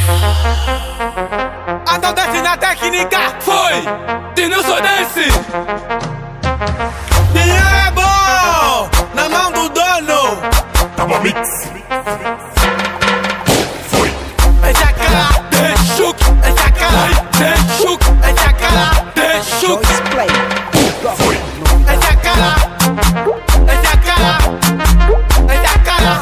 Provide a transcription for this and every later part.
Então desce na técnica. Foi, Denilson Dance. Dinheiro é bom na mão do dono. Tava mix. Foi. Essa cara De choque, essa cara de choque, essa cara de choque. Foi. essa cara essa cara essa cara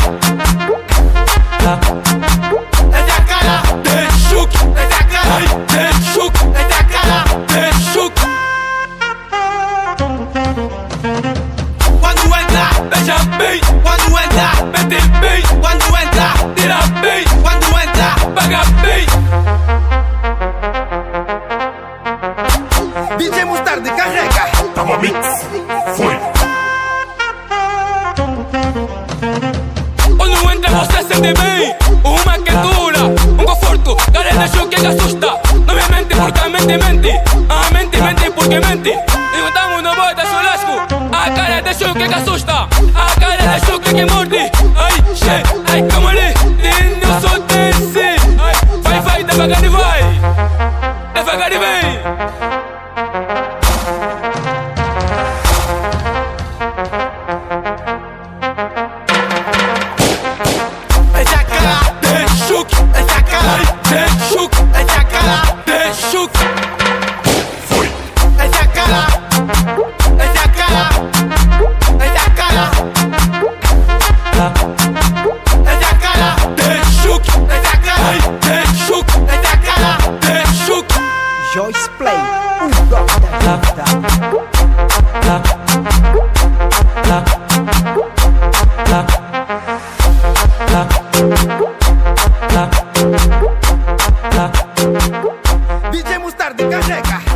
essa cara De choque, essa cara de choque, essa cara. de choque. Quando entra, Beija bem, quando entra, mete bem, quando entra, tira bem, quando entra. paga bem. DJ Mostarda carrega. Tava mix. Foi. Quando entra você sente bem. Uma quentura, conforto, cara de choque que assusta. Não me mente porque a mente mente. A mente mente porque mente. Inventamos no boi da churrasco. A cara de choque que assusta. A cara de choque que morde. Ai, che, ai, como ali. Denilson Dance. Ai, vai, devagar e vai. Devagar e vem. Essa cara De choque, essa cara de choque, essa cara de choque. Foi. essa cara essa cara essa cara essa cara De choque, essa cara de choque, essa cara. de choque. Joyce Play, o rock da vida. DJ Mostarda carrega.